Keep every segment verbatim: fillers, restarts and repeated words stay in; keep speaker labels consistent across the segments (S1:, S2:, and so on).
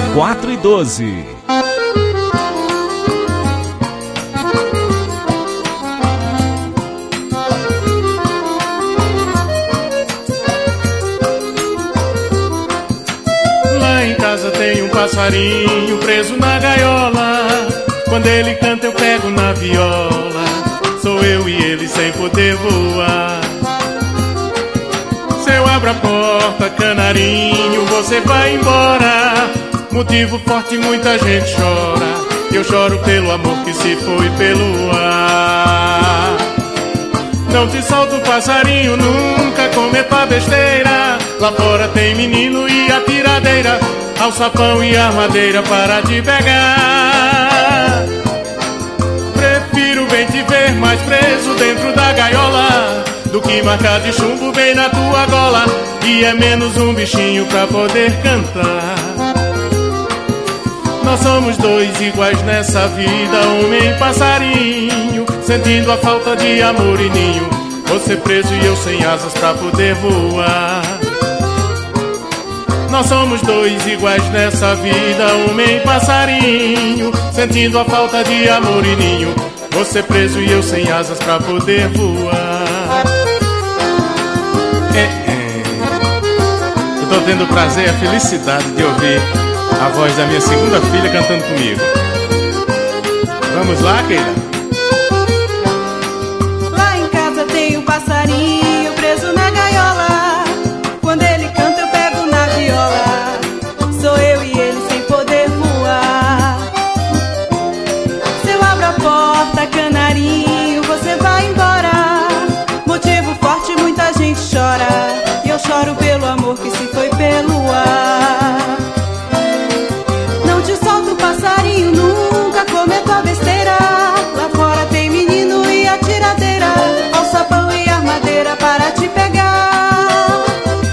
S1: quatro e doze.
S2: Lá em casa tem um passarinho preso na gaiola. Quando ele canta eu pego na viola. Sou eu e ele sem poder voar. Se eu abro a porta, canarinho, você vai embora. Motivo forte, muita gente chora. Eu choro pelo amor que se foi pelo ar. Não te solto, passarinho, nunca cometa besteira. Lá fora tem menino e atiradeira, alçapão e armadeira para te pegar. Prefiro bem te ver mais preso dentro da gaiola do que marcar de chumbo bem na tua gola. E é menos um bichinho pra poder cantar. Nós somos dois iguais nessa vida, homem e passarinho, sentindo a falta de amor e ninho. Você preso e eu sem asas pra poder voar. Nós somos dois iguais nessa vida, homem e passarinho, sentindo a falta de amor e ninho. Você preso e eu sem asas pra poder voar. É, é. Eu tô tendo o prazer e a felicidade de ouvir a voz da minha segunda filha cantando comigo. Vamos lá, Keila?
S3: Lá em casa tem um passarinho preso na gaiola. Quando ele canta eu pego na viola. Sou eu e ele sem poder voar. Se eu abro a porta, canarinho, você vai embora. Motivo forte, muita gente chora. E eu choro pelo amor que se foi pelo ar. Não te solto, passarinho, nunca cometa besteira. Lá fora tem menino e atiradeira, alçapão e armadeira para te pegar.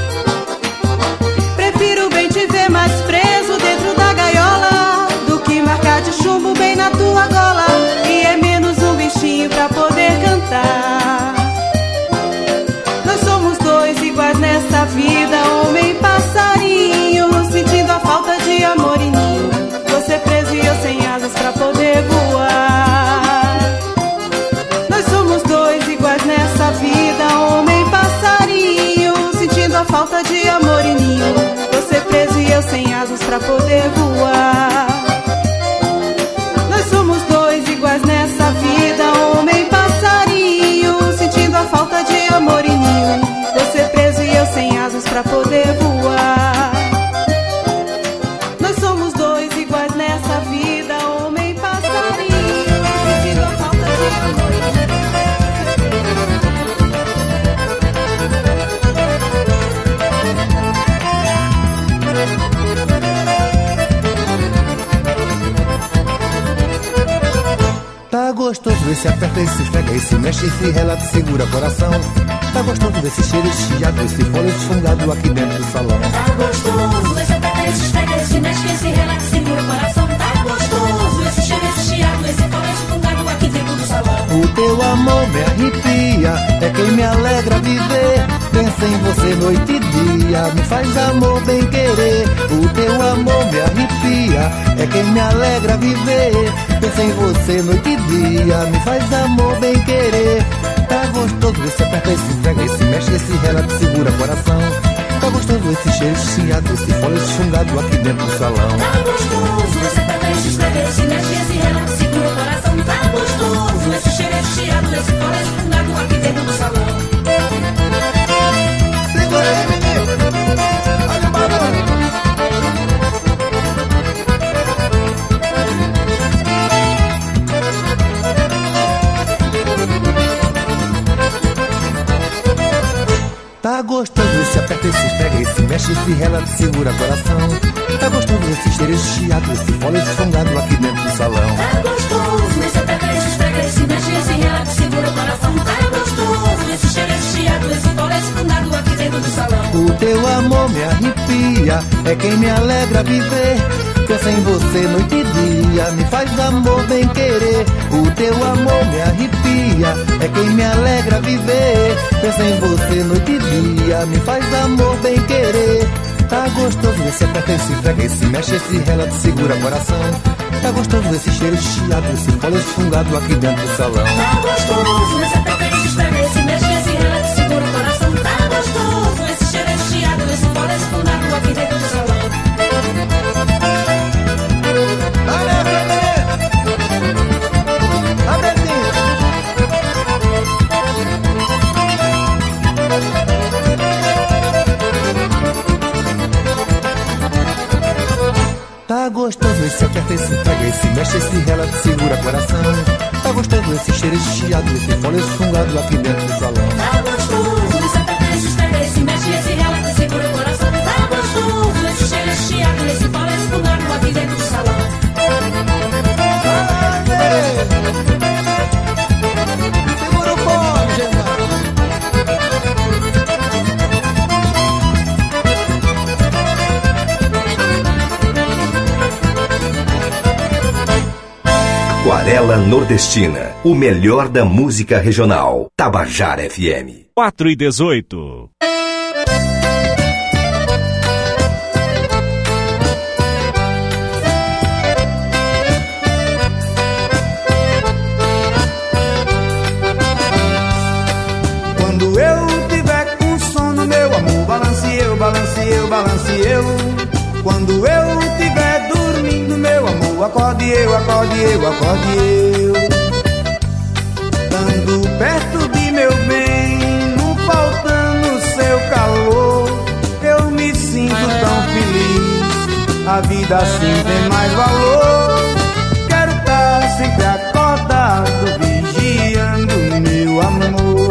S3: Prefiro bem te ver mais preso dentro da gaiola do que marcar de chumbo bem na tua gola. E é menos um bichinho pra poder cantar. Nós somos dois iguais nessa vida, homem e passarinho, sentindo a falta de amor e ninho. Você preso e eu sem asas pra poder voar. Nós somos dois iguais nessa vida, homem e passarinho, sentindo a falta de amor e ninho. Você preso e eu sem asas pra poder voar. Nós somos dois iguais nessa vida, homem e passarinho, sentindo a falta de amor e ninho. Você preso e eu sem asas pra poder voar. Nós somos dois iguais nessa vida, homem e passarinho, sentindo a falta de amor e ninho.
S4: Tá gostoso esse aperta, esse esfrega, esse mexe, esse relata, segura coração. Tá gostoso esse cheiro, esse chiado, esse fole esfungado aqui dentro do salão.
S5: Tá gostoso esse aperta, esse esfrega, esse mexe, esse relata, segura coração. Tá gostoso esse cheiro, esse chiado, esse fole esfungado aqui dentro do salão.
S4: O teu amor me arrepia, é quem me alegra viver. Pensa em você noite e dia, me faz amor bem querer. O teu amor me arrepia, é quem me alegra viver. Pensa em você noite e dia, me faz amor bem querer. Tá gostoso esse aperta, esse esfrega, esse mexe, esse relata, segura coração. Tá gostoso esse cheiro, esse chiado, esse fole esfungado aqui dentro do salão.
S5: Tá gostoso esse aperta, esse esfrega, esse mexe, esse relata, segura coração. Tá gostoso esse cheiro, esse chiado, esse fole esfungado aqui dentro do salão.
S4: Segura aí, menino, olha o barulho. Tá gostoso esse aperta, esse esfrega, esse mexe, esse relata, segura coração. Tá gostoso esse cheiro, esse chiado, esse fole esfungado aqui dentro do salão.
S5: Tá gostoso esse aperta, esse esfrega, esse mexe, esse relata, segura coração. Tá gostoso esse cheiro, esse chiado, esse fole esfungado aqui dentro do salão.
S4: O teu amor me arrepia, é quem me alegra viver. Pensa em você noite e dia, me faz amor bem querer. O teu amor me arrepia, é quem me alegra viver. Pensa em você noite e dia, me faz amor bem querer. Tá gostoso esse aperta, esse frega, esse mexe, esse rela, te segura coração. Tá gostoso esse cheiro chiado, esse fole esfungado aqui dentro do salão.
S5: Tá gostoso esse aperta, esse frega, esse mexe, esse rela, te segura o coração. Tá gostoso esse cheiro chiado, esse fole esfungado aqui dentro do salão.
S4: Olha, tá gostoso esse aperta, esse pega, esse mexe, esse rela, te segura coração. Tá gostoso esse cheiro chiado, esse fole esfungado aqui dentro do salão.
S5: Tá gostoso esse aperta, esse pega, esse mexe, esse rela, te segura o coração. Tá gostoso esse cheiro chiado, esse fole esfungado aqui dentro do salão.
S4: Segura o pão, Genaro.
S1: Aquarela Nordestina, o melhor da música regional. Tabajara F M.
S6: quatro e dezoito.
S7: Quando eu tiver com sono, meu amor, balance eu, balance eu, balance eu. Quando eu tiver dormindo, meu amor, acorde eu, acorde eu, acorde eu. Estando perto de meu bem, não faltando seu calor, eu me sinto tão feliz, a vida assim tem mais valor. Quero estar sempre acordado, vigiando meu amor.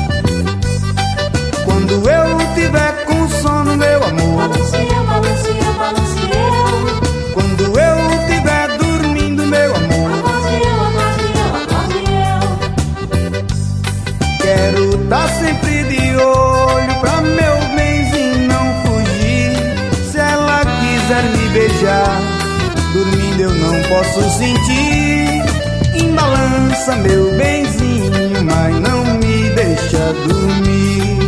S7: Quando eu tiver com sono, meu amor,
S5: balance eu, balance eu, balance eu.
S7: quando eu tiver dormindo, meu amor,
S5: Acorde eu, acorde eu, acorde eu.
S7: quero estar sempre de olho pra meu benzinho não fugir. Se ela quiser me beijar, dormindo eu não posso sentir. Embalança meu benzinho, mas não me deixa dormir.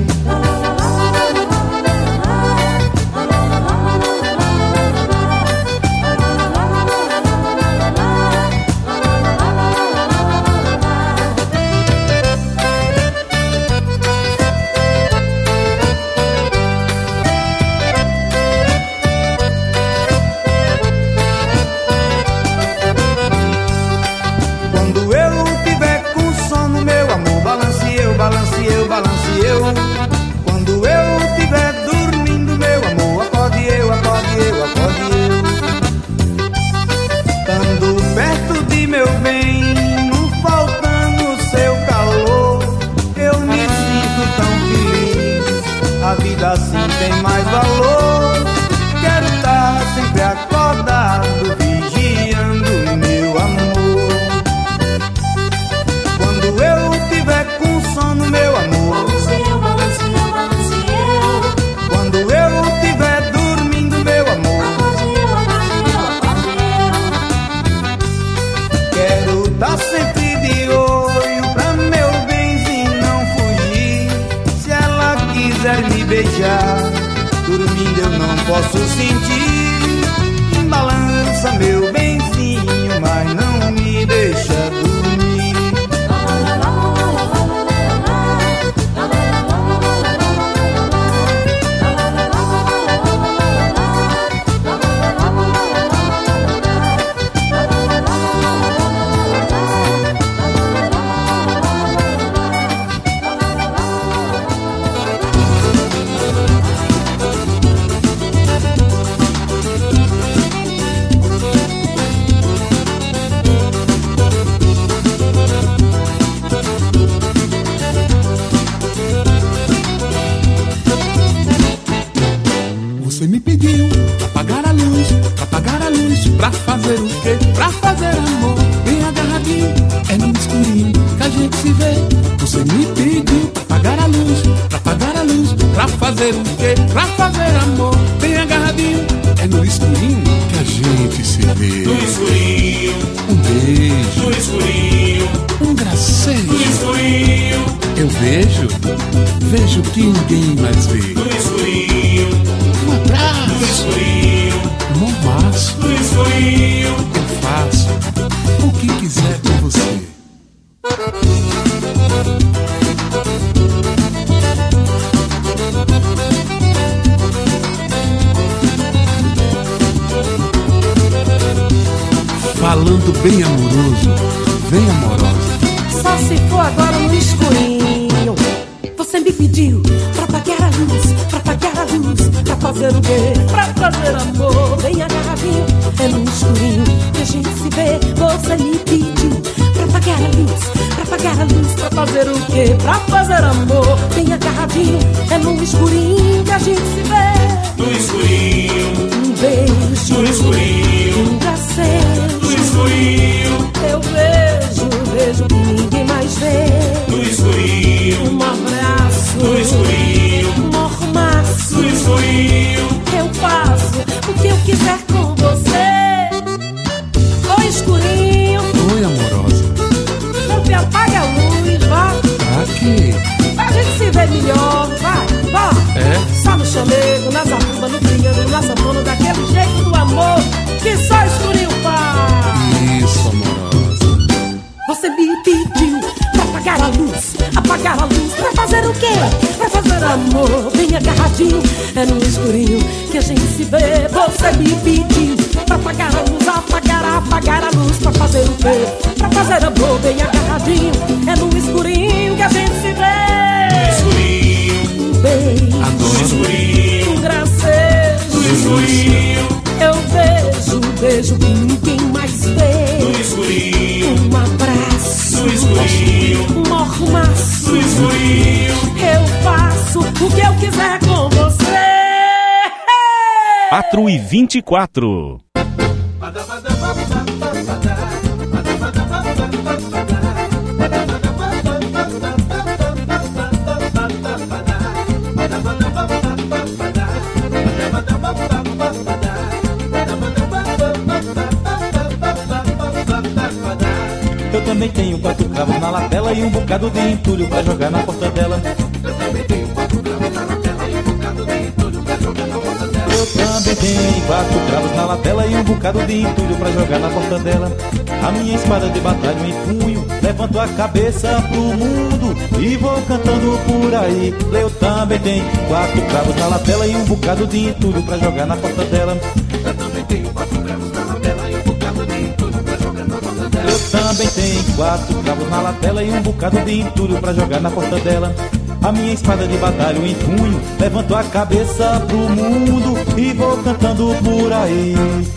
S7: Quando eu tiver com sono, meu amor, balance eu, balance eu, balance eu. Quando eu tiver dormindo, meu amor, acorde eu, acorde eu, acorde eu. Estando perto de meu bem, não faltando seu calor, eu me sinto tão feliz, a vida assim tem mais valor. Quero estar sempre acordado, vigiando meu amor. Quando eu tiver com sono, meu amor,
S5: Balance eu, balance eu, balance eu.
S7: quando eu tiver dormindo, meu amor,
S5: Acorde eu, acorde eu, acorde eu.
S7: quero estar sempre de olho pra meu benzinho não fugir. Se ela quiser me beijar, dormindo eu não posso sentir. Embalança meu benzinho, mas não me deixa dormir.
S8: Você me pediu pra apagar a luz, pra apagar a luz, pra fazer o quê? Pra fazer amor, bem agarradinho, é no escurinho que a gente se vê. Você me pediu pra apagar a luz, pra apagar a luz, pra fazer o quê? Pra fazer amor, bem agarradinho, é no escurinho que a gente se vê.
S2: No escurinho,
S8: Um beijo,
S2: no escurinho,
S8: um gracejo,
S2: no escurinho,
S8: eu vejo, vejo que ninguém mais vê.
S2: no escurinho,
S8: Uma braço.
S2: No escurinho,
S8: mormaço.
S2: no escurinho,
S8: Eu faço o que quiser por você. Falando bem amoroso, bem amorosa.
S3: Só se for agora no escurinho. Você me pediu pra apagar a luz, pra apagar a luz, pra fazer o quê? Pra fazer amor, bem agarradinho. É no escurinho que a gente se vê. Você me pediu pra apagar a luz, pra apagar a luz, pra fazer o quê? Pra fazer amor, bem agarradinho. É no escurinho que a gente se vê.
S2: no escurinho,
S3: Um beijo,
S2: no escurinho,
S3: um gracejo.
S2: no escurinho,
S3: Eu vejo, vejo que ninguém mais vê.
S2: no escurinho,
S3: Um abraço,
S2: no escurinho,
S3: um mormaço.
S2: no escurinho.
S3: Eu faço o que eu quiser com você. Oi, escurinho,
S8: Oi, amorosa.
S3: não me apague a luz, vá.
S8: Pra quê?
S3: Pra gente se ver melhor, vai, vá.
S8: É?
S3: Só no chamego, na zabumba, no triângulo, na sanfona, daquele jeito do amor que só escurinho faz.
S8: Isso, amorosa.
S3: Você me pediu pra apagar a luz, apagar a luz, pra fazer o quê? Pra fazer amor, bem agarradinho. É no escurinho que a gente se vê. Você me pediu pra apagar a luz, apagar, apagar a luz, pra fazer o quê? Pra fazer amor, bem agarradinho. É no escurinho que a gente se vê.
S2: No escurinho,
S3: Um beijo,
S2: no
S8: Adoro.
S2: escurinho,
S3: um
S2: no
S3: gracejo.
S2: escurinho,
S3: Eu vejo, vejo que ninguém mais
S2: no
S3: vê.
S2: escurinho,
S3: Um abraço,
S2: no escurinho,
S3: um mormaço.
S2: no escurinho.
S3: Eu faço o que eu quiser com você.
S6: quatro e vinte e quatro.
S9: Eu também tenho quatro cravos na lapela e um bocado de entulho pra jogar na porta dela. Eu também tenho quatro cravos na lapela e um bocado de entulho pra jogar na porta dela. Eu também tenho quatro cravos na lapela e um bocado de entulho pra jogar na porta dela. A minha espada de batalha em punho, levanto a cabeça pro mundo e vou cantando por aí. Eu também tenho quatro cravos na lapela e um bocado de entulho pra jogar na porta dela. Eu também tenho quatro cravos na lapela e um bocado de entulho pra jogar na porta dela. Eu também tenho quatro cravos na lapela e um bocado de entulho pra jogar na porta dela. A minha espada de batalha em punho, levanto a cabeça pro mundo e vou cantando por aí.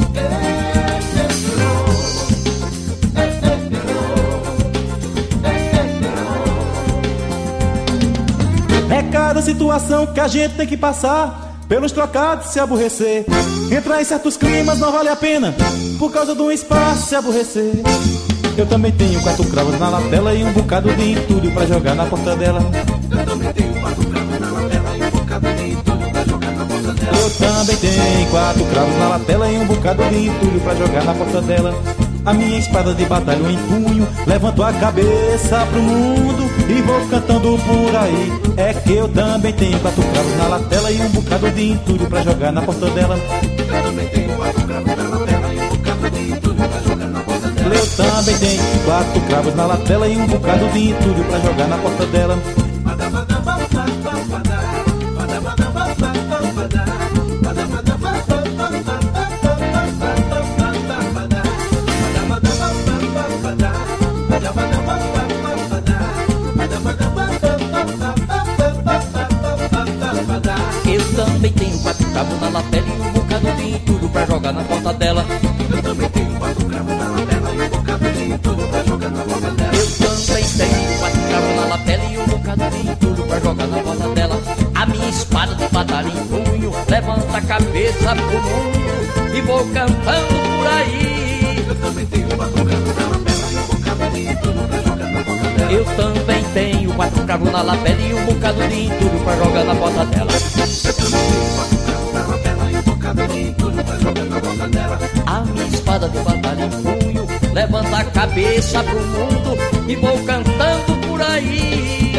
S9: É cada situação que a gente tem que passar, pelos trocados se aborrecer. Entrar em certos climas não vale a pena, por causa de um espaço se aborrecer. Eu também tenho quatro cravos na lapela e um bocado de entulho pra jogar na porta dela. Eu também tenho quatro cravos na lapela e um bocado de entulho pra jogar na porta dela. Eu também tenho quatro cravos na lapela e um bocado de entulho pra jogar na porta dela. A minha espada de batalha em punho, levanto a cabeça pro mundo e vou cantando por aí. É que eu também tenho quatro cravos na lapela e um bocado de entulho pra jogar na porta dela. Eu também tenho quatro cravos na lapela e um bocado de entulho pra jogar na porta dela. Eu também tenho quatro cravos na lapela e um bocado de entulho pra jogar na porta dela.
S10: Eu também tenho quatro cravos na lapela e um bocado de entulho pra jogar na porta dela. Eu também tenho quatro cravos na lapela e um bocado de entulho pra jogar na porta dela. Eu também tenho quatro cravos na lapela e um bocado de entulho pra jogar na porta dela. A minha espada de batalha em punho, levanta a cabeça pro mundo e vou cantando por aí. Eu também tenho quatro cravos na lapela e um bocado de entulho pra jogar na porta dela. Eu também tenho quatro cravos na lapela e um bocado de entulho pra jogar na porta dela. A minha espada de batalha em punho, levanta a cabeça pro mundo e vou cantando por aí.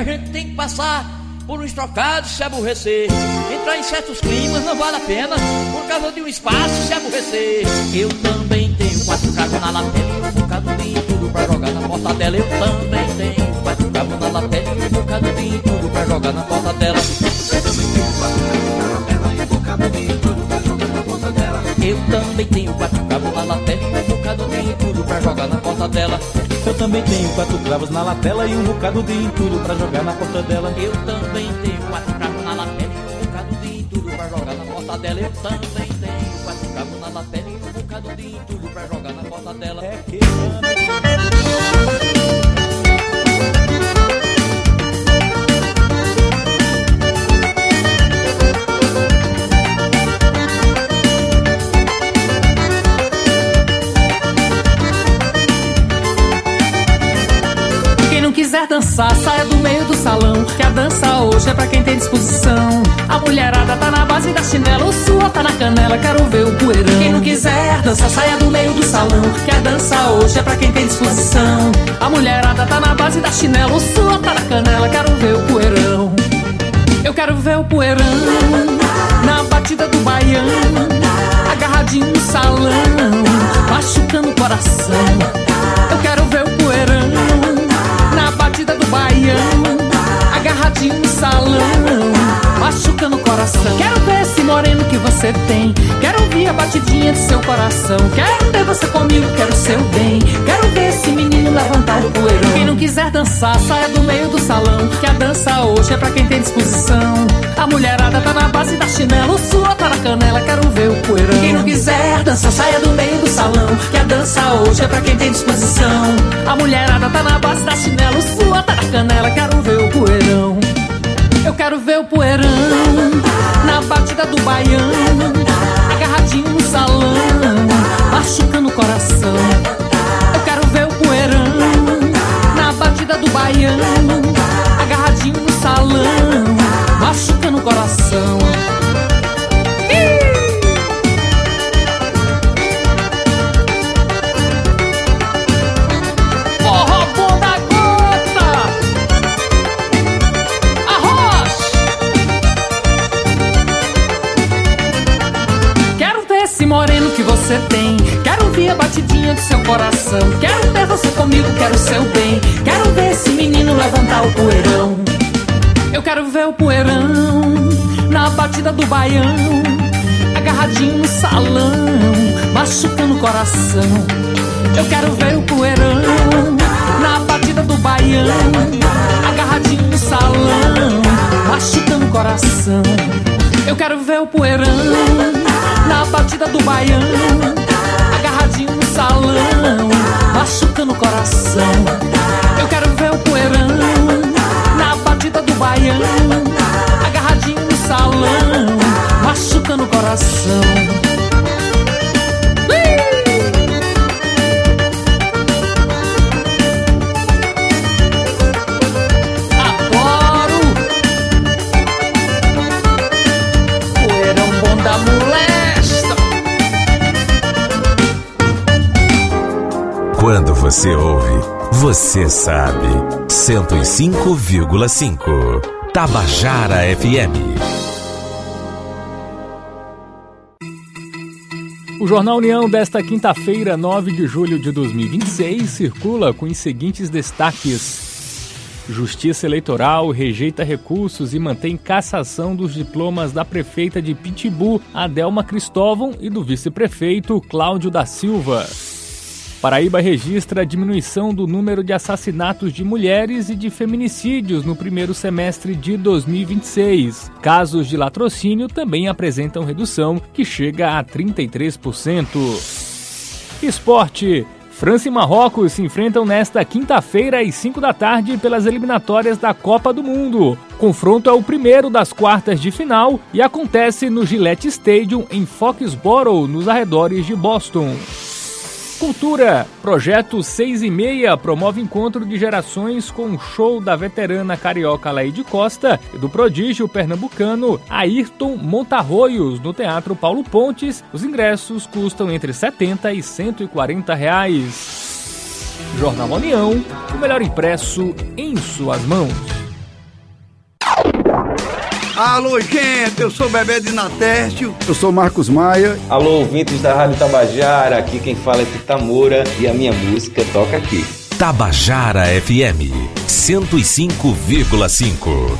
S10: a gente tem que passar por uns trocados se aborrecer. Entrar em certos climas não vale a pena, por causa de um espaço se aborrecer. Eu também tenho quatro cabos na lapela e um bocado de tudo pra jogar na porta dela. Eu também tenho quatro cabos na lapela e um bocado de tudo pra jogar na porta dela. Eu também tenho quatro cabos na lapela e um bocado de tudo pra jogar na porta dela.
S9: Eu também tenho quatro cravos na lapela e um bocado de entulho pra jogar na porta dela.
S10: Eu também tenho quatro cravos na lapela e um bocado de entulho pra jogar na porta dela. Eu também tenho quatro cravos na lapela e um bocado de entulho pra jogar na porta dela.
S9: É que
S11: quiser dançar, saia do meio do salão, que a dança hoje é pra quem tem disposição. A mulherada tá na base da chinela, o suor tá na canela, quero ver o poeirão. Quem não quiser dançar, saia do meio do salão, que a dança hoje é pra quem tem disposição. A mulherada tá na base da chinela, o suor tá na canela, quero ver o poeirão. Eu quero ver o poeirão na batida do baião, agarradinho no salão, machucando o coração. Eu quero ver o poeirão na batida do baião, agarradinho no salão, machucando o coração. Quero ver esse moreno que você tem, quero ouvir a batidinha do seu coração. Quero ter você comigo, quero seu bem, quero ver esse menino levantar o poeirão. Quem não quiser dançar, saia do meio do salão, que a dança hoje é pra quem tem disposição. A mulherada tá na base da chinela, o suor tá na canela, quero ver o poeirão. Quem não quiser dançar, saia do meio do salão, que a dança hoje é pra quem tem disposição. A mulherada tá na base da chinela, o suor tá na canela, quero ver o poeirão. Eu quero ver o poeirão na batida do baião, agarradinho no salão, machucando o coração. Eu quero ver o poeirão na batida do baião, agarradinho no salão, machucando o coração. Forró bom da gota, arroz. Quero ver esse moreno que você tem, quero ouvir a batidinha do seu coração. Quero ver você comigo, quero seu bem, quero ver esse menino levantar o poeirão. Eu quero ver o poeirão na batida do baião, agarradinho no salão, machucando o coração. Eu quero ver o poeirão na batida do baião, agarradinho no salão, machucando o coração. Eu quero ver o poeirão na batida do baião, agarradinho no salão, machucando o coração. Eu quero ver o poeirão na batida do baião, agarradinho no salão, machucando o coração. Adoro poeirão bom da molesta.
S1: Quando você ouve, você sabe. cento e cinco vírgula cinco Tabajara F M.
S6: O Jornal União desta quinta-feira, nove de julho de dois mil e vinte e seis, circula com os seguintes destaques. Justiça Eleitoral rejeita recursos e mantém cassação dos diplomas da prefeita de Pitbull, Adelma Cristóvão, e do vice-prefeito Cláudio da Silva. Paraíba registra a diminuição do número de assassinatos de mulheres e de feminicídios no primeiro semestre de dois mil e vinte e seis. Casos de latrocínio também apresentam redução, que chega a trinta e três por cento. Esporte. França e Marrocos se enfrentam nesta quinta-feira às cinco da tarde pelas eliminatórias da Copa do Mundo. O confronto é o primeiro das quartas de final e acontece no Gillette Stadium em Foxborough, nos arredores de Boston. Cultura. Projeto seis e meia promove encontro de gerações com um show da veterana carioca Laide Costa e do prodígio pernambucano Ayrton Montarroios no Teatro Paulo Pontes. Os ingressos custam entre setenta e cento e quarenta reais. Jornal União, o melhor impresso em suas mãos.
S12: Alô, gente, eu sou Bebê de Natércio.
S13: Eu sou Marcos Maia.
S14: Alô, ouvintes da Rádio Tabajara, aqui quem fala é Fita Moura e a minha música toca aqui.
S1: Tabajara F M cento e cinco vírgula cinco.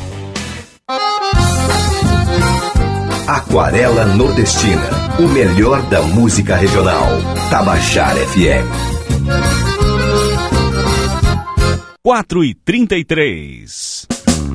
S15: Aquarela Nordestina, o melhor da música regional. Tabajara F M.
S1: quatro e trinta e três.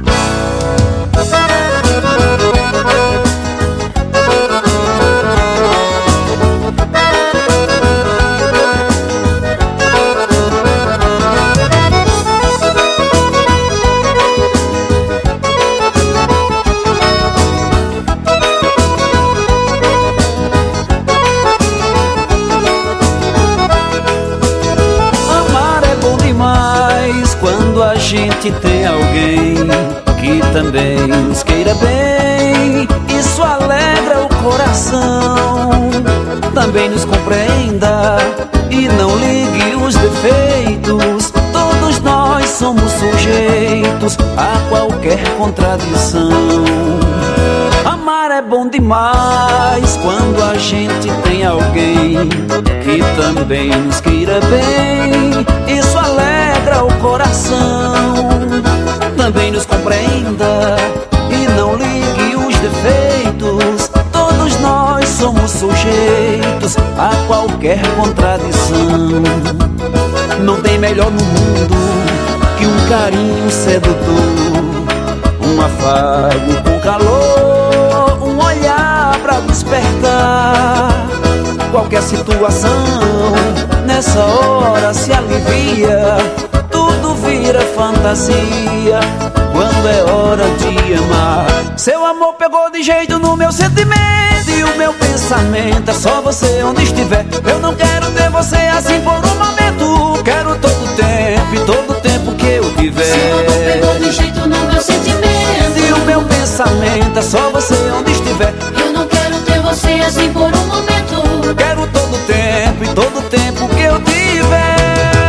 S16: A gente tem alguém que também nos queira bem, isso alegra o coração. Também nos compreenda e não ligue os defeitos. Todos nós somos sujeitos a qualquer contradição. Amar é bom demais quando a gente tem alguém que também nos queira bem, isso alegra o coração. Também nos compreenda e não ligue os defeitos. Todos nós somos sujeitos a qualquer contradição. Não tem melhor no mundo que um carinho sedutor, um afago com calor, um olhar pra despertar. Qualquer situação nessa hora se alivia, tudo vira fantasia quando é hora de amar. Seu amor pegou de jeito no meu sentimento e o meu pensamento é só você onde estiver. Eu não quero ter você assim por um momento, quero todo tempo e todo tempo que eu tiver.
S5: Seu amor pegou de jeito no meu sentimento
S16: e o meu pensamento é só você onde estiver.
S5: Eu não quero ter você assim por um momento,
S16: quero todo tempo e todo tempo que eu tiver.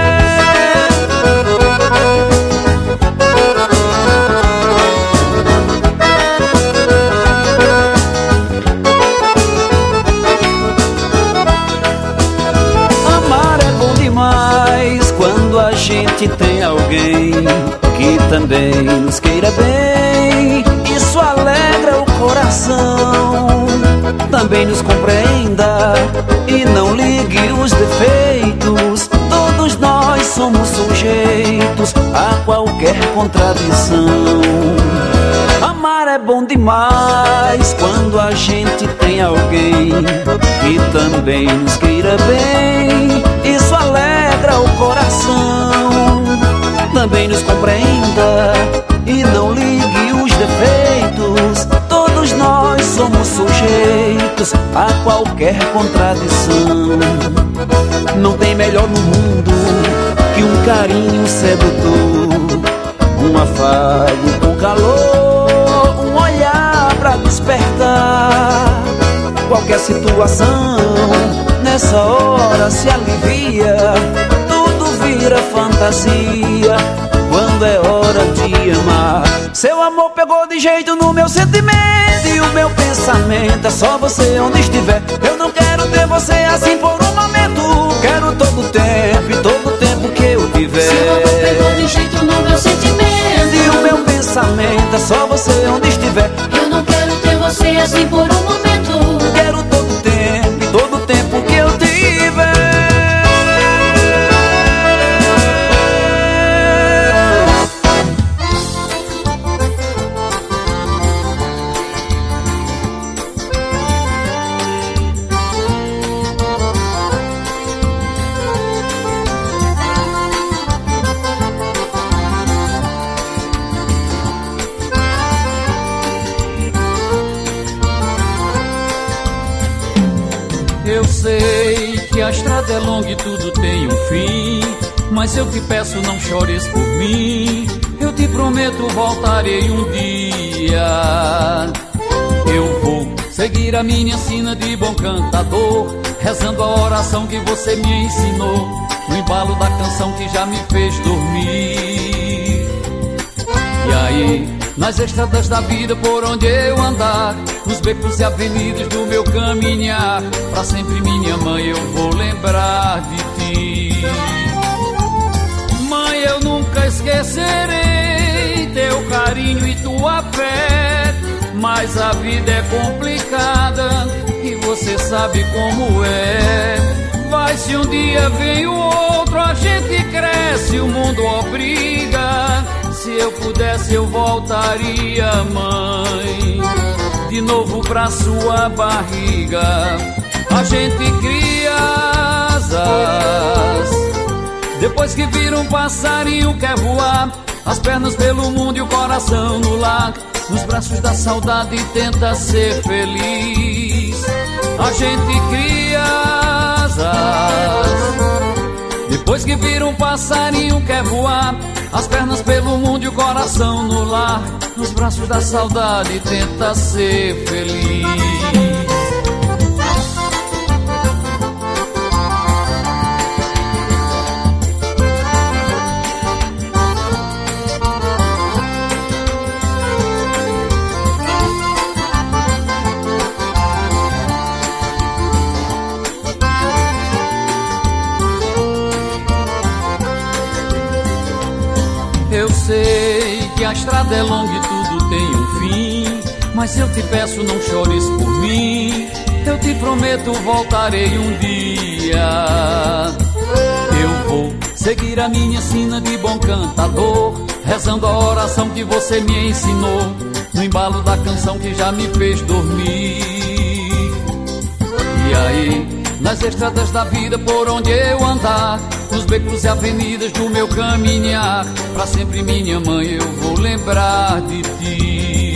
S16: Amar é bom demais quando a gente tem alguém que também nos queira bem, isso alegra o coração. Também nos compreenda e não ligue os defeitos. Todos nós somos sujeitos a qualquer contradição. Amar é bom demais quando a gente tem alguém que também nos queira bem, isso alegra o coração. Também nos compreenda e não ligue os defeitos. Todos nós somos sujeitos a qualquer contradição. Não tem melhor no mundo que um carinho sedutor, um afago com calor, um olhar pra despertar. Qualquer situação nessa hora se alivia, tudo vira fantasia quando é hora de amar. Seu amor pegou de jeito no meu sentimento e o meu pensamento é só você onde estiver. Eu não quero ter você assim por um momento, quero todo tempo e todo tempo que eu tiver.
S5: Seu amor pegou de jeito no meu sentimento
S16: e o meu pensamento é só você onde estiver.
S5: Eu não quero ter você assim por um momento,
S16: quero todo tempo e todo tempo que eu tiver.
S11: Eu sei que a estrada é longa e tudo tem um fim, mas eu te peço, não chores por mim. Eu te prometo, voltarei um dia. Eu vou seguir a minha sina de bom cantador, rezando a oração que você me ensinou, no embalo da canção que já me fez dormir. E aí,
S16: nas estradas da vida por onde eu andar, nos becos e avenidas do meu caminhar, pra sempre minha mãe eu vou lembrar de ti. Mãe, eu nunca esquecerei teu carinho e tua fé, mas a vida é complicada e você sabe como é. Vai, se um dia vem o outro, a gente cresce, o mundo obriga. Se eu pudesse eu voltaria, mãe, de novo pra sua barriga. A gente cria asas, depois que vira um passarinho quer voar, as pernas pelo mundo e o coração no lar, nos braços da saudade tenta ser feliz. A gente cria asas, depois que vira um passarinho quer voar, as pernas pelo mundo e o coração no lar, nos braços da saudade tenta ser feliz. Eu sei que a estrada é longa e tudo tem um fim, mas eu te peço, não chores por mim. Eu te prometo, voltarei um dia. Eu vou seguir a minha sina de bom cantador, rezando a oração que você me ensinou, no embalo da canção que já me fez dormir. E aí, nas estradas da vida por onde eu andar, nos becos e avenidas do meu caminhar, pra sempre minha mãe eu vou lembrar de ti.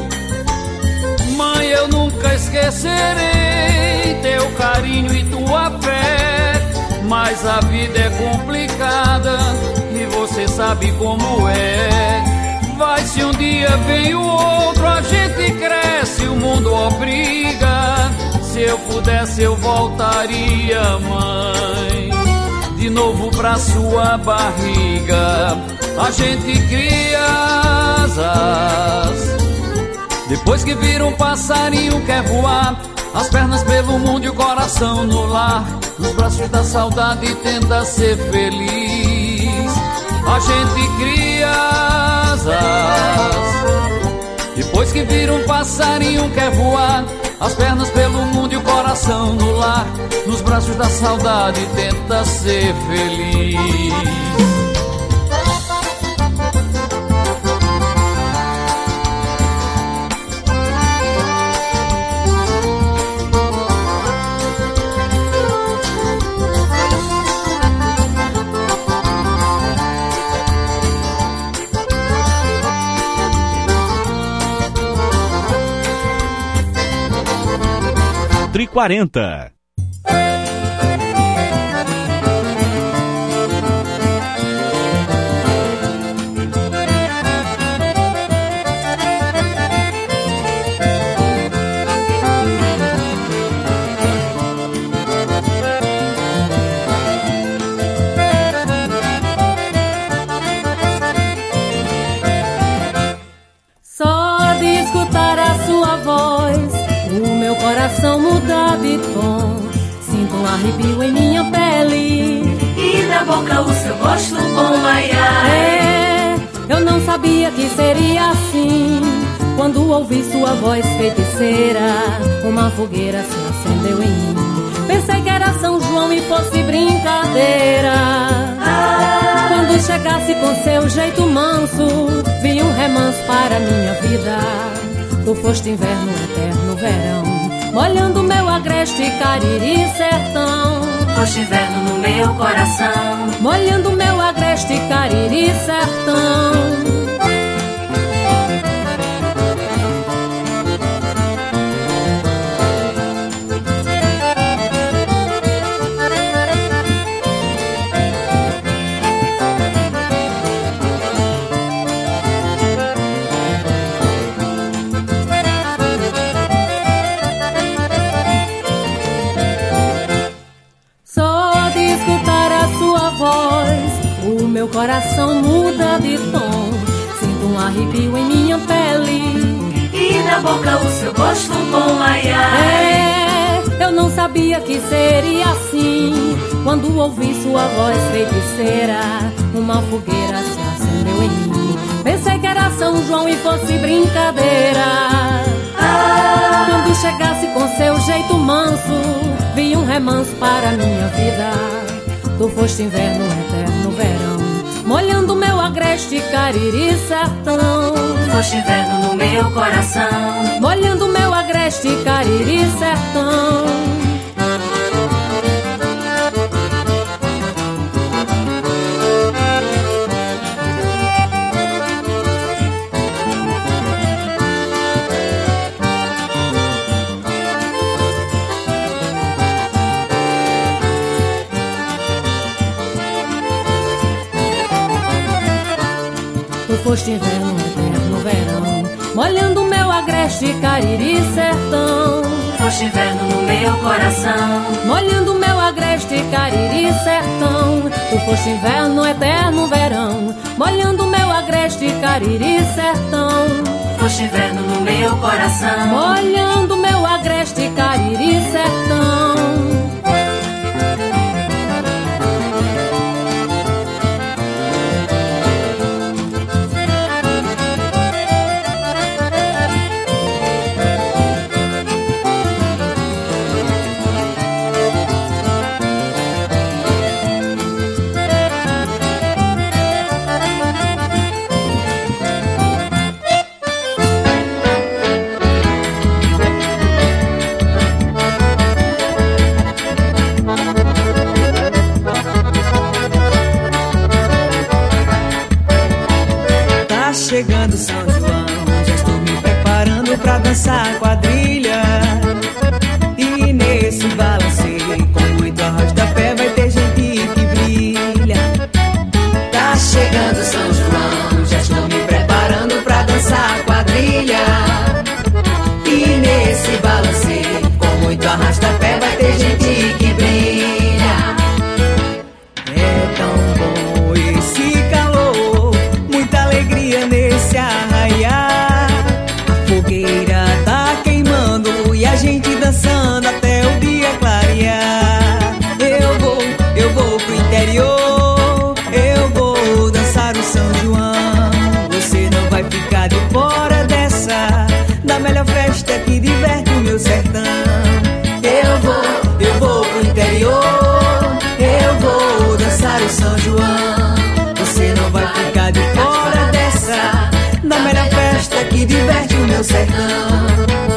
S16: Mãe, eu nunca esquecerei teu carinho e tua fé, mas a vida é complicada e você sabe como é. Vai, se um dia vem o outro, a gente cresce, o mundo obriga. Se eu pudesse eu voltaria, mãe, de novo pra sua barriga. A gente cria asas, depois que vira um passarinho quer voar, as pernas pelo mundo e o coração no lar, nos braços da saudade tenta ser feliz. A gente cria asas, depois que vira um passarinho quer voar, as pernas pelo mundo e o coração no lar, nos braços da saudade tenta ser feliz.
S1: Tri quarenta.
S13: Só de escutar a sua voz, o meu coração muda de tom. Sinto um arrepio em minha pele
S5: E na boca o seu gosto bom, ai ai.
S13: É, eu não sabia que seria assim. Quando ouvi sua voz feiticeira, uma fogueira se acendeu em mim. Pensei que era São João e fosse brincadeira. ah. Quando chegasse com seu jeito manso, vi um remanso para minha vida. Tu foste inverno, eterno verão, molhando meu agreste, Cariri, sertão.
S5: Foste inverno no meu coração,
S13: molhando meu agreste, Cariri, sertão. Meu coração muda de tom, sinto um arrepio em minha pele.
S5: minha boca o seu gosto bom, ai ai.
S13: É, eu não sabia que seria assim. Quando ouvi sua voz feiticeira, uma fogueira se acendeu em mim. Pensei que era São João e fosse brincadeira. Ah. Quando chegasse com seu jeito manso, vi um remanso para minha vida. Tu foste inverno, eterno verão, molhando meu agreste Cariri sertão.
S5: Foste inverno no meu coração,
S13: molhando meu agreste Cariri sertão. Foste inverno, eterno verão, molhando meu agreste Cariri sertão.
S5: Foste inverno no meu coração,
S13: molhando meu agreste Cariri sertão. Tu foste inverno, eterno verão, molhando meu agreste Cariri sertão.
S5: Foste inverno no meu coração,
S13: molhando meu agreste Cariri sertão.
S17: Chegando São João, já estou me preparando pra dançar a quadrilha. E nesse balanceio, com muito arrasta-pé, vai ter gente que brilha.
S5: Tá chegando São João, já estou me preparando pra dançar a quadrilha.
S17: E nesse balanceio, com muito arrasta-pé, vai ter gente que brilha. É tão bom esse calor, muita alegria nesse arraiar. A fogueira tá queimando e a gente dançando até o dia clarear. Eu vou, eu vou pro interior, eu vou dançar o São João. Você não vai ficar de fora dessa, da melhor festa que diverte o meu sertão. Eu vou, eu vou pro interior, eu vou dançar o São João. Você não vai ficar de fora dessa, da melhor festa que diverte o meu sertão.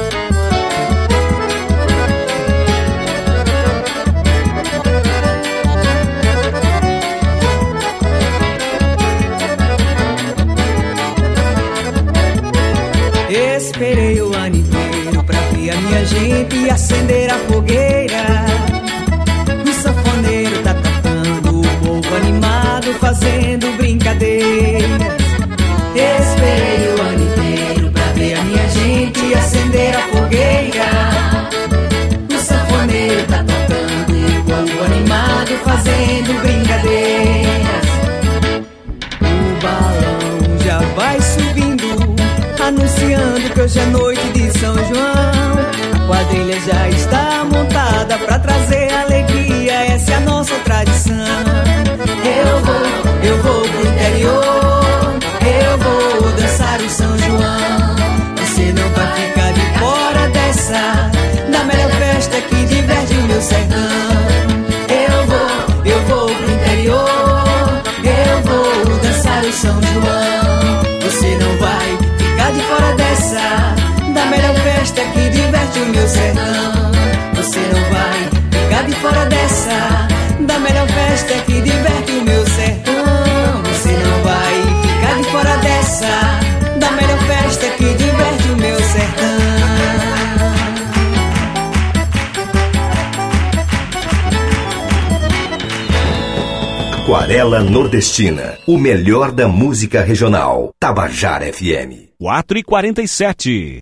S17: Esperei o ano inteiro pra ver a minha gente acender a fogueira. O sanfoneiro tá tocando, o povo animado fazendo brincadeiras. Esperei o ano inteiro pra ver a minha gente acender a fogueira. O sanfoneiro tá tocando e o povo animado fazendo brincadeiras. O balão já vai subindo, anunciando que hoje é noite de São João. A quadrilha já está montada pra trazer alegria, essa é a nossa tradição. Eu vou, eu vou pro interior, eu vou dançar o São João. Você não vai ficar de fora dessa, da melhor festa que diverte o meu sertão. Eu vou, eu vou pro interior, eu vou dançar o São João. Você não vai ficar de fora dessa, da melhor festa que diverte o meu sertão. Você não vai ficar de fora dessa, da melhor festa que diverte o meu sertão. Você não vai ficar de fora dessa, da melhor festa que diverte o meu sertão.
S15: Aquarela Nordestina, o melhor da música regional. Tabajara F M.
S1: quatro e quarenta e sete.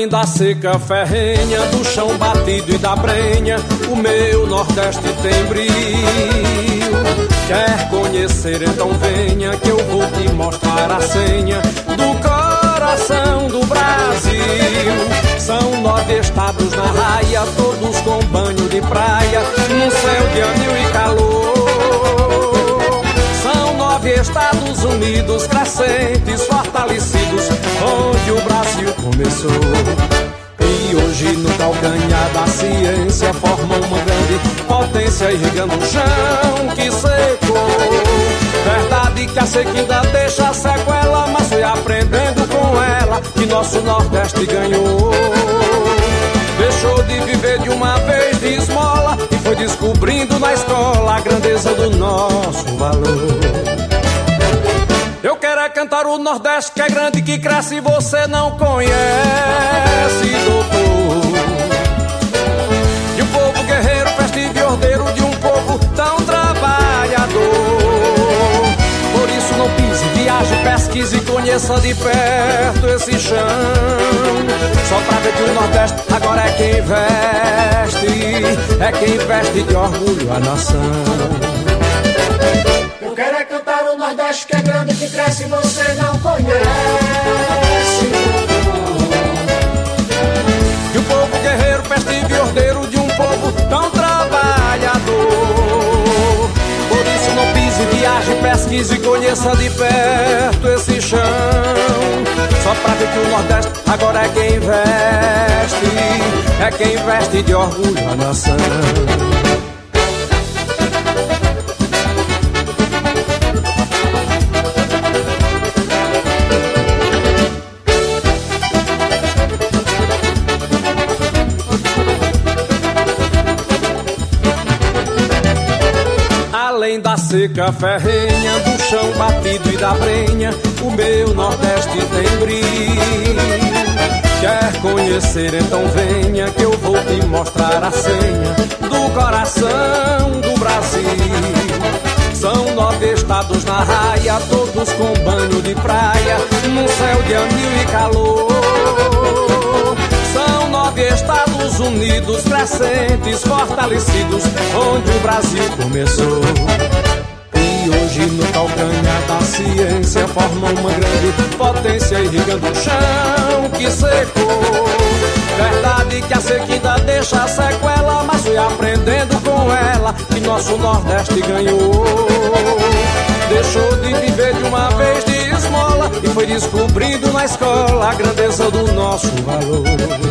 S18: Além da seca ferrenha, do chão batido e da brenha, o meu Nordeste tem brilho. Quer conhecer, então venha, que eu vou te mostrar a senha do coração do Brasil. São nove estados na raia, todos com banho de praia, um céu de anil e calor. São nove Estados Unidos crescentes, fortalecidos, onde o Brasil começou. E hoje no calcanhar da ciência forma uma grande potência, irrigando o chão que secou. Verdade que a sequidade deixa sequela, mas foi aprendendo com ela que nosso Nordeste ganhou. Deixou de viver de uma vez de esmola e foi descobrindo na escola a grandeza do nosso valor. Eu quero é cantar o Nordeste que é grande, que cresce e você não conhece, doutor. De um povo guerreiro, festivo e ordeiro, de um povo tão trabalhador. Por isso não pise, viaje, pesquise e conheça de perto esse chão. Só pra ver que o Nordeste agora é quem veste, é quem veste de orgulho a nação.
S5: Eu quero é cantar o Nordeste que é grande, que cresce e você não conhece.
S18: De um povo guerreiro, festivo e ordeiro, de um povo tão trabalhador. Por isso não pise, viaje, pesquise e conheça de perto esse chão. Só pra ver que o Nordeste agora é quem veste, é quem veste de orgulho a nação. Além da seca ferrenha, do chão batido e da brenha, o meu Nordeste tem brilho. Quer conhecer, então venha, que eu vou te mostrar a senha do coração do Brasil. São nove estados na raia, todos com banho de praia, num céu de anil e calor. São nove Estados Unidos crescentes, fortalecidos, onde o Brasil começou. E hoje no calcanhar da ciência formam uma grande potência, irrigando o chão que secou. Verdade que a sequidade deixa sequela, mas fui aprendendo com ela que nosso Nordeste ganhou. Deixou de viver de uma vez de esmola e foi descobrindo na escola a grandeza do nosso valor.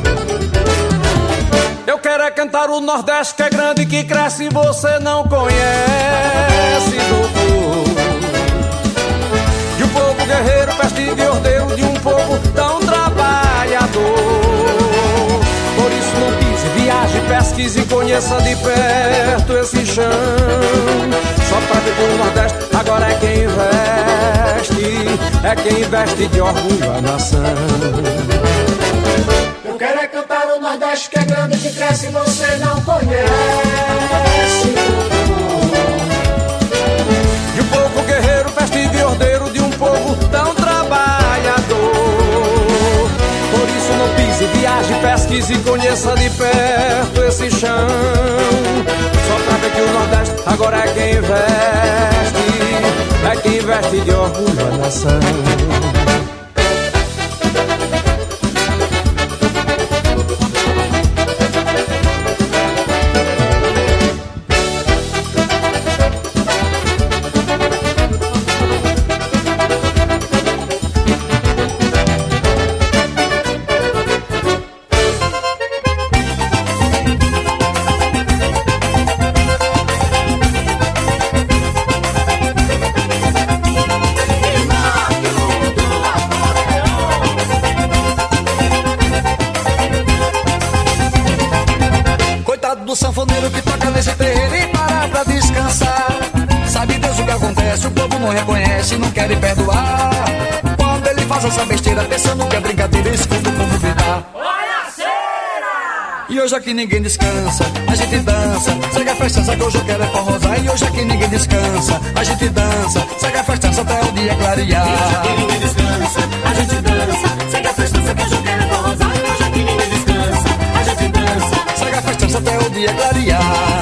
S18: Eu quero é cantar o Nordeste que é grande, que cresce e você não conhece, doutor. De um povo guerreiro, festivo e ordeiro, de um povo tão trabalhador. Por isso não pise, viaje, pesquise e conheça de perto esse chão. Só pra ver que o Nordeste agora é quem veste, é quem veste de orgulho a nação.
S5: Eu quero é cantar o Nordeste que é grande, que cresce e você não conhece.
S18: De um povo guerreiro, festivo e ordeiro, de um povo tão trabalhador. Por isso não pise, viaje, pesquise e conheça de perto esse chão. Só pra ver que o Nordeste agora é quem veste, é quem veste de orgulho a nação.
S19: Do sanfoneiro que toca nesse terreiro e para pra descansar. Sabe Deus o que acontece, o povo não reconhece, não quer perdoar. Quando ele faz essa besteira, pensando que é brincadeira, escuta o povo gritar: olha a cera! E hoje aqui ninguém descansa, a gente dança, segue a festança que hoje eu quero é forrosar. E hoje aqui ninguém descansa, a gente dança, segue a festança até o dia clarear. E hoje aqui ninguém descansa, a gente dança, segue a festança que hoje eu quero é forrosar. E hoje aqui ninguém dia clarear.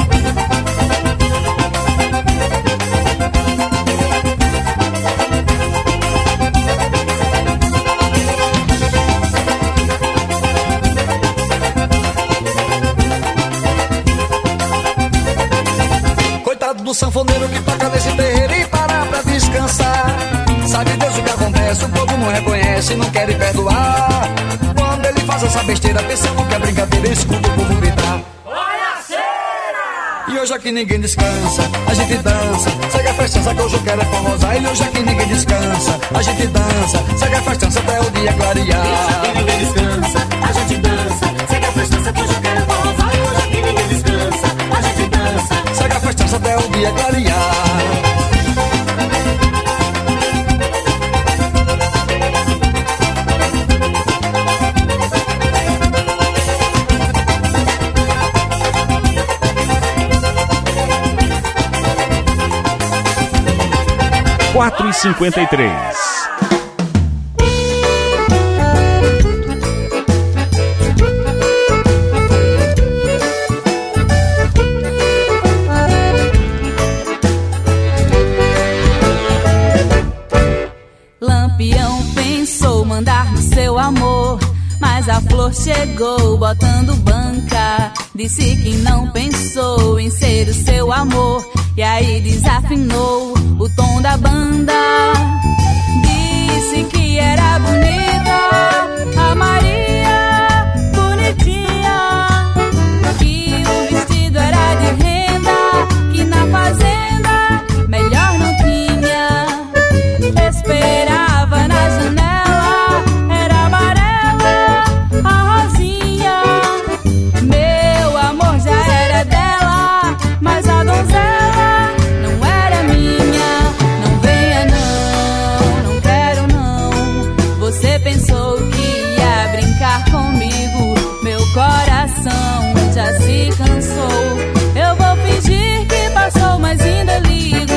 S19: Coitado do sanfoneiro que toca nesse terreiro e para pra descansar. Sabe Deus o que acontece, o povo não reconhece, não quer perdoar. Quando ele faz essa besteira, pensando que é brincadeira, escuta o povo gritar: olha a cena! E hoje aqui ninguém descansa, a gente dança, segue a festança que hoje eu quero é forrosar. E hoje aqui ninguém descansa, a gente dança, segue a festança até o dia clarear. E hoje aqui ninguém descansa, a gente dança, segue a festança que hoje eu quero é forrosar. E hoje aqui ninguém descansa, a gente dança, segue a festança até o dia clarear.
S1: quatro e cinquenta e três.
S20: Lampião pensou mandar no seu amor, mas a flor chegou botando banca. Disse que não pensou em ser o seu amor, e aí desafinou o tom da banda. Disse que era bonita, a Maria, bonitinha, que o vestido era de renda, que na fazenda melhor não tinha. Esperava na janela, era amarela a rosinha. Meu amor já era dela, mas a donzela não era minha. Não venha não, não quero não. Você pensou que ia brincar comigo, meu coração já se cansou. Eu vou fingir que passou, mas ainda ligo.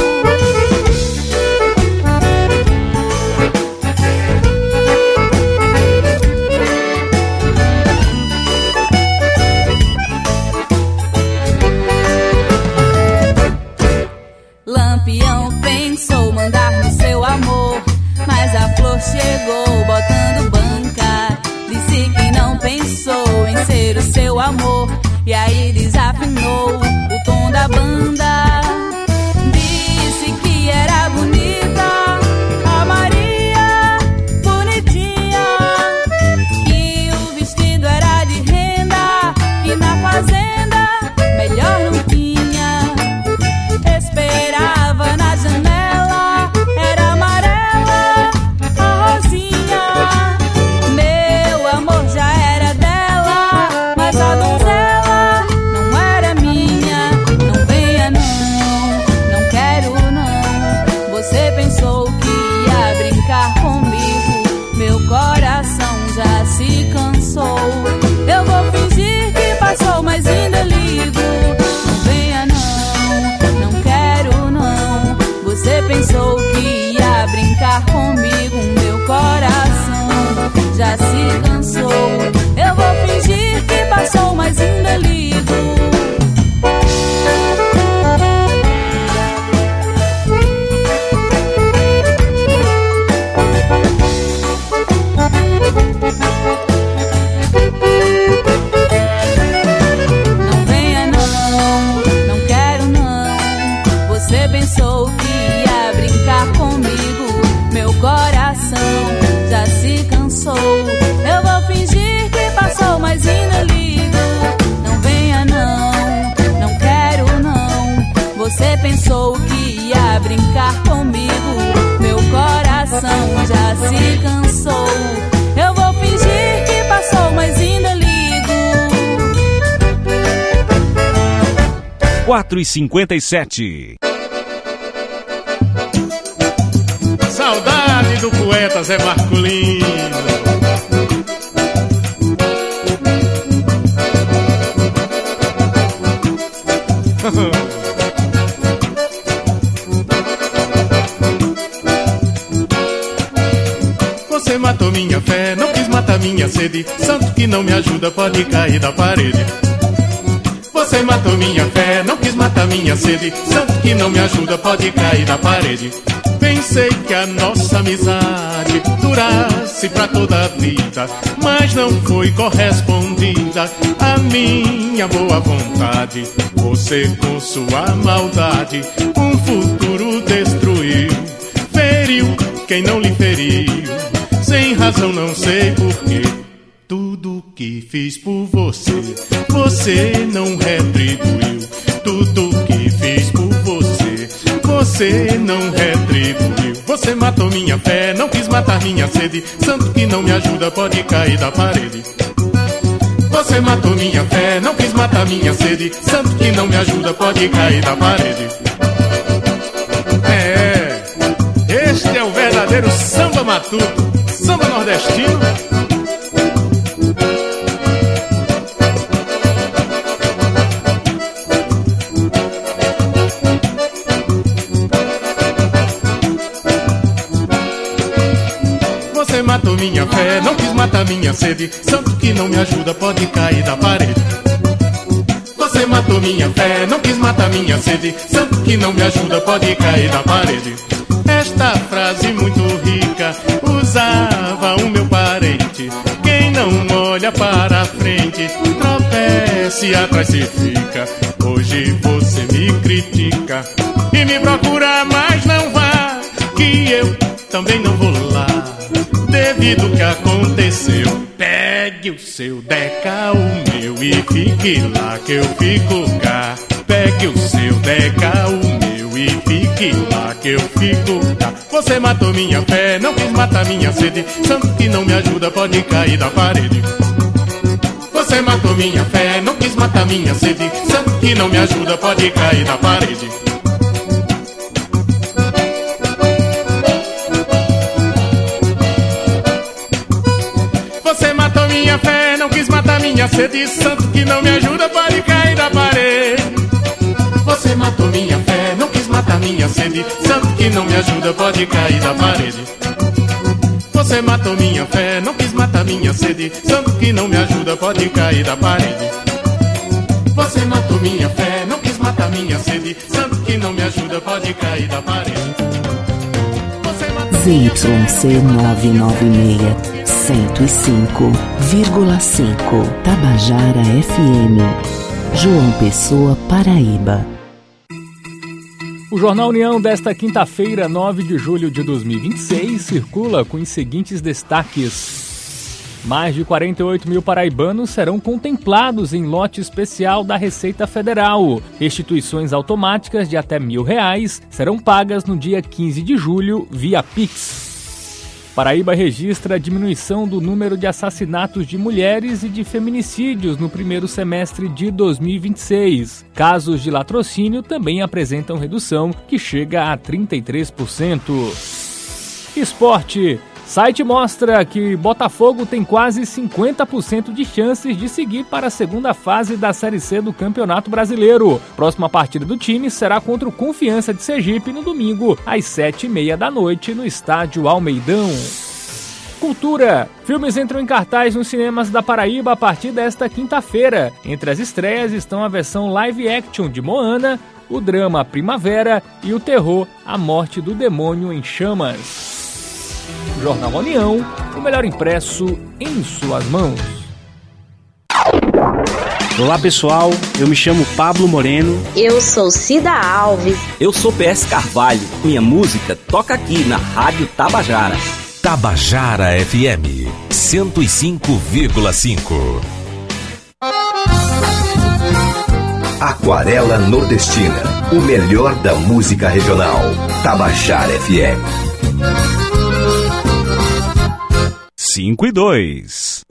S20: Lampião pensou mandar no seu amor, mas a flor chegou botando banca. Disse que não pensou em ser o seu amor, e aí desafinou o tom da banda. Disse que era bonita, a Maria, bonitinha, que o vestido era de renda, que na fazenda melhor não tinha. Esperava na janela, era amarela a rosinha. Meu amor já era dela, mas a donzela não era minha. Não venha não, não quero não. Você pensou que ia brincar comigo, meu coração já se cansou. Eu vou fingir que passou, mas ainda ligo. Não venha não, não quero não. Você pensou que ia brincar comigo, meu coração já se cansou. Eu vou fingir que passou, mas ainda ligo. Não venha não, não quero não. Você pensou que ia brincar comigo, meu coração já se cansou. Eu vou fingir que passou, mas ainda ligo. Não venha não, não quero não. Você pensou que ia brincar comigo, meu coração já se cansou. Eu vou fingir que passou, mas ainda ligo.
S1: quatro e cinquenta e sete.
S2: Saudade do poeta Zé Marculino. Você matou minha fé, não quis matar minha sede. Santo que não me ajuda pode cair da parede. Você matou minha fé, não quis matar minha sede. Santo que não me ajuda pode cair da parede. Pensei que a nossa amizade durasse pra toda a vida, mas não foi correspondida a minha boa vontade. Você com sua maldade um futuro destruiu, feriu quem não lhe feriu, sem razão não sei porquê. Tudo que fiz por você, você não retribuiu. Tudo que fiz por você, você não retribuiu. Você matou minha fé, não quis matar minha sede. Santo que não me ajuda pode cair da parede. Você matou minha fé, não quis matar minha sede. Santo que não me ajuda pode cair da parede. É, este é o verdadeiro samba matuto, samba nordestino. Você matou minha fé, não quis matar minha sede. Santo que não me ajuda pode cair da parede. Você matou minha fé, não quis matar minha sede. Santo que não me ajuda pode cair da parede. Esta frase muito rica usava o meu parente. Quem não olha para a frente tropeça e atrás se fica. Hoje você me critica e me procura, mas não vá, que eu também não vou lá. Devido ao que aconteceu, pegue o seu deca, o meu, e fique lá que eu fico cá. Pegue o seu deca, o meu, e fique lá que eu fico cá. Você matou minha fé, não quis matar minha sede. Santo que não me ajuda pode cair da parede. Você matou minha fé, não quis matar minha sede. Santo que não me ajuda pode cair da parede. Você matou minha fé, não quis matar minha sede. Santo que não me ajuda pode cair da parede. Você matou minha fé, não quis matar minha sede. Santo que não me ajuda pode cair da parede. Você matou minha fé, não quis matar minha sede. Santo que não me ajuda pode cair da parede. Você matou minha fé, não quis matar minha sede. Santo que não me ajuda pode cair da parede.
S21: Z Y C novecentos e noventa e seis, cento e cinco vírgula cinco Tabajara F M, João Pessoa, Paraíba.
S6: O Jornal União desta quinta-feira, nove de julho de dois mil e vinte e seis, circula com os seguintes destaques. Mais de quarenta e oito mil paraibanos serão contemplados em lote especial da Receita Federal. Restituições automáticas de até mil reais serão pagas no dia quinze de julho via Pix. Paraíba registra a diminuição do número de assassinatos de mulheres e de feminicídios no primeiro semestre de dois mil e vinte e seis. Casos de latrocínio também apresentam redução, que chega a trinta e três por cento. Esporte. Site mostra que Botafogo tem quase cinquenta por cento de chances de seguir para a segunda fase da Série C do Campeonato Brasileiro. Próxima partida do time será contra o Confiança de Sergipe no domingo, às sete e meia da noite, no estádio Almeidão. Cultura. Filmes entram em cartaz nos cinemas da Paraíba a partir desta quinta-feira. Entre as estreias estão a versão live action de Moana, o drama Primavera e o terror A Morte do Demônio em Chamas. Jornal União, o melhor impresso em suas mãos.
S22: Olá pessoal, eu me chamo Pablo Moreno.
S23: Eu sou Cida Alves.
S24: Eu sou P S Carvalho. Minha música toca aqui na Rádio Tabajara.
S1: Tabajara F M cento e cinco vírgula cinco.
S15: Aquarela Nordestina, o melhor da música regional. Tabajara F M.
S22: cinco e dois.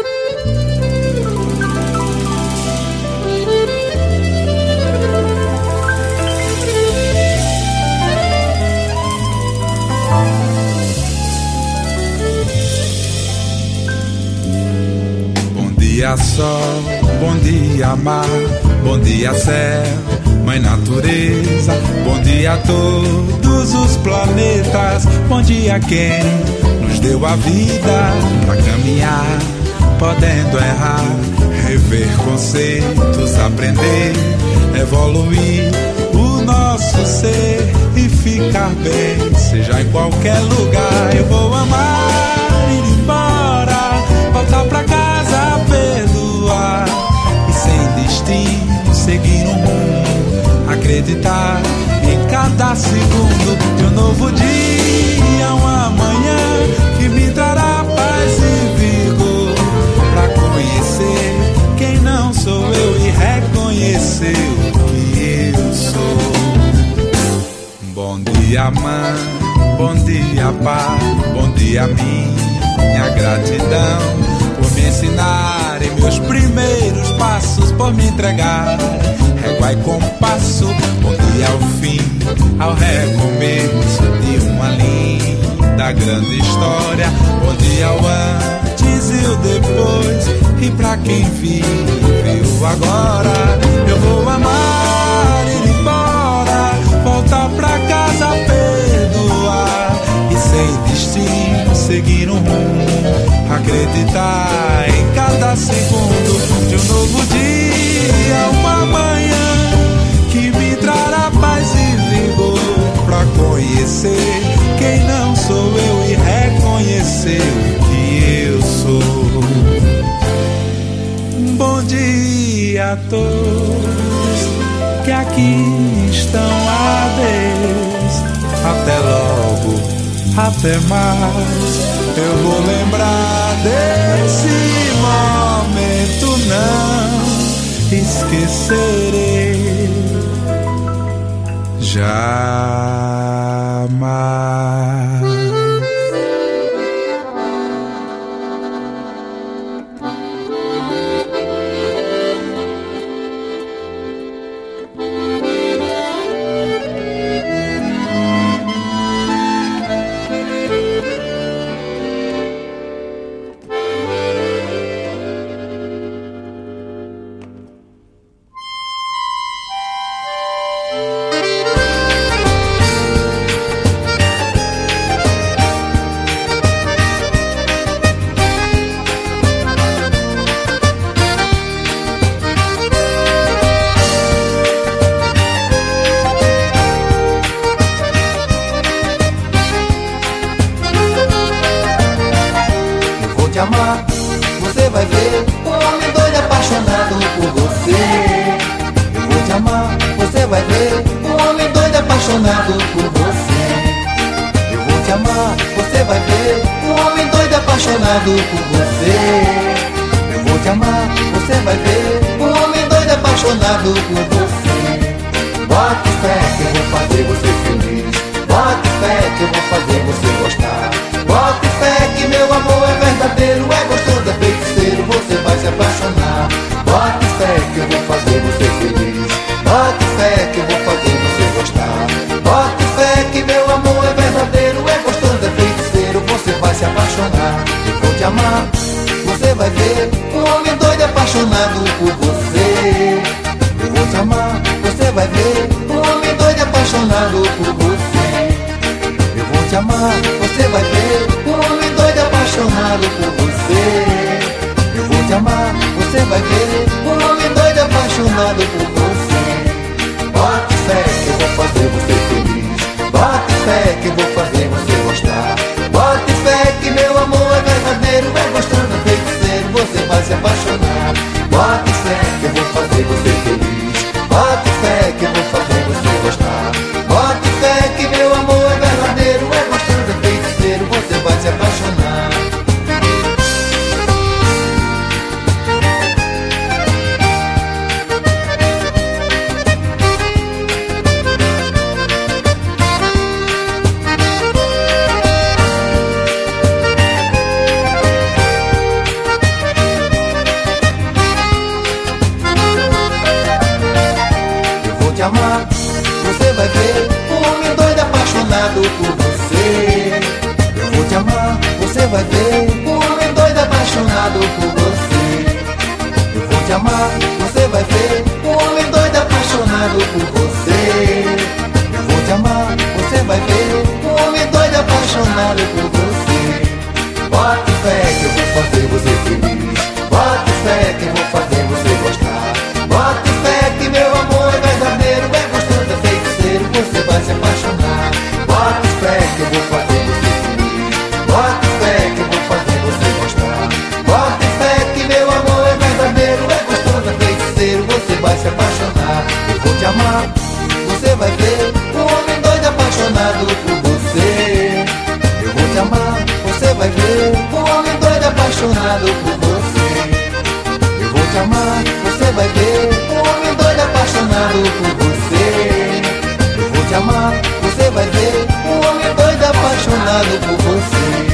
S8: Bom dia sol, bom dia mar, bom dia céu, mãe natureza, bom dia a todos os planetas, bom dia quem nos deu a vida pra caminhar, podendo errar, rever,
S3: conceitos, aprender, evoluir o nosso ser e ficar bem, seja em qualquer lugar. Eu vou amar, ir embora, voltar pra casa, perdoar e sem destino seguir um rumo, acreditar em cada segundo de um novo dia, um amanhã que me trará paz e vigor, pra conhecer quem não sou eu e reconhecer o que eu sou. Bom dia, mãe, bom dia, pai, bom dia, minha gratidão por me ensinarem meus primeiros passos, por me entregar régua e compasso. Bom dia ao fim, ao recomeço de uma linda grande história. Bom dia ao antes e o depois, e pra quem viveu agora. Eu vou amar, ir embora, voltar pra casa, perdoar e sem destino seguir um rumo, acreditar em cada segundo de um novo dia, uma manhã que me trará paz e vigor, pra conhecer quem não sou eu e reconhecer o que eu sou. Bom dia a todos que aqui estão, adeus, até logo, até mais. Eu vou lembrar desse momento, não esquecerei jamais.
S4: Bota fé que eu vou fazer você feliz. Bota fé que eu vou fazer você gostar. apaixonado por você. Eu vou te amar, você vai ver, um homem doido apaixonado por você. Eu vou te amar, você vai ver, um homem doido apaixonado por você.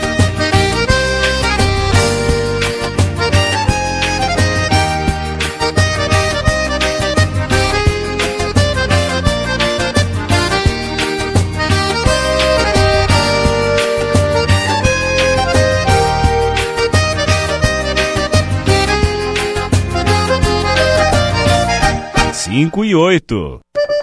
S7: cinco e oito.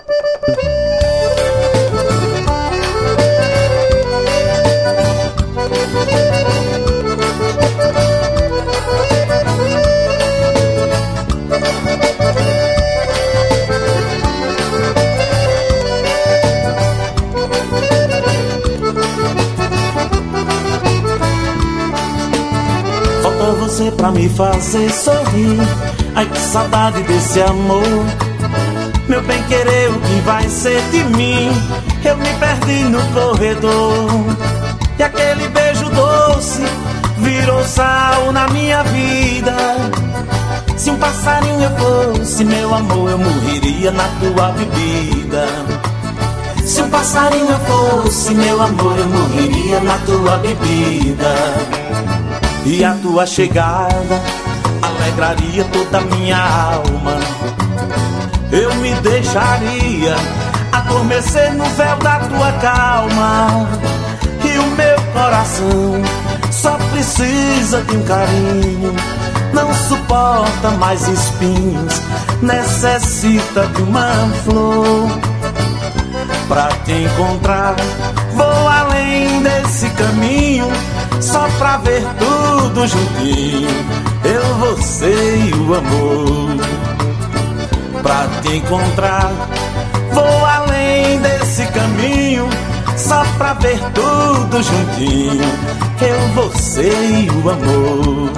S9: Falta você pra me fazer sorrir. Ai, que saudade desse amor. Meu bem querer, o que vai ser de mim? Eu me perdi no corredor. E aquele beijo doce virou sal na minha vida. Se um passarinho eu fosse, meu amor, eu morreria na tua bebida. Se um passarinho eu fosse, meu amor, eu morreria na tua bebida. E a tua chegada alegraria toda a minha alma. Eu me deixaria adormecer no véu da tua calma. E o meu coração só precisa de um carinho. Não suporta mais espinhos, necessita de uma flor. Pra te encontrar, vou além desse caminho, só pra ver tudo juntinho, eu, você e o amor. Pra te encontrar, vou além desse caminho, só pra ver tudo juntinho, eu, você e o amor.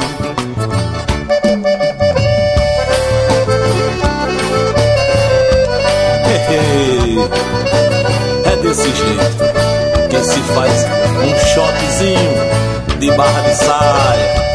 S9: É desse jeito que se faz um shotzinho de barra de saia.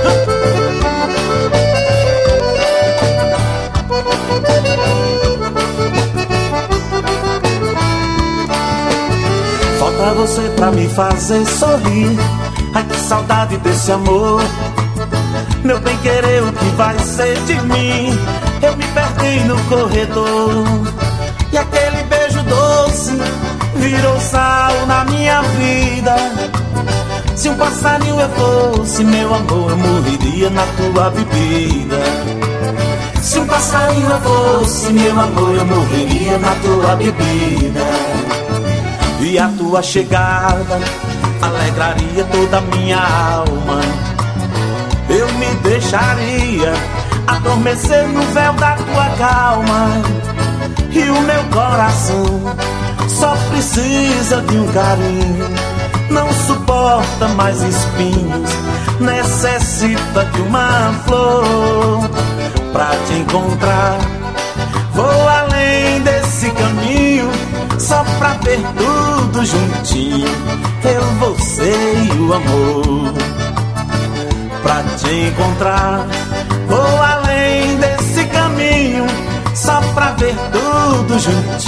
S9: Falta você pra me fazer sorrir. Ai, que saudade desse amor. Meu bem querer, o que vai ser de mim? Eu me perdi no corredor. E aquele beijo doce virou sal na minha vida. Se um passarinho eu fosse, meu amor, eu morreria na tua bebida. Se um passarinho eu fosse, meu amor, eu morreria na tua bebida. E a tua chegada alegraria toda a minha alma. Eu me deixaria adormecer no véu da tua calma. E o meu coração só precisa de um carinho, não suporta mais espinhos, necessita de uma flor. Pra te encontrar, vou além desse caminho, só pra ver tudo juntinho, eu, você e o amor. Pra te encontrar, vou além desse caminho, só pra ver tudo juntinho,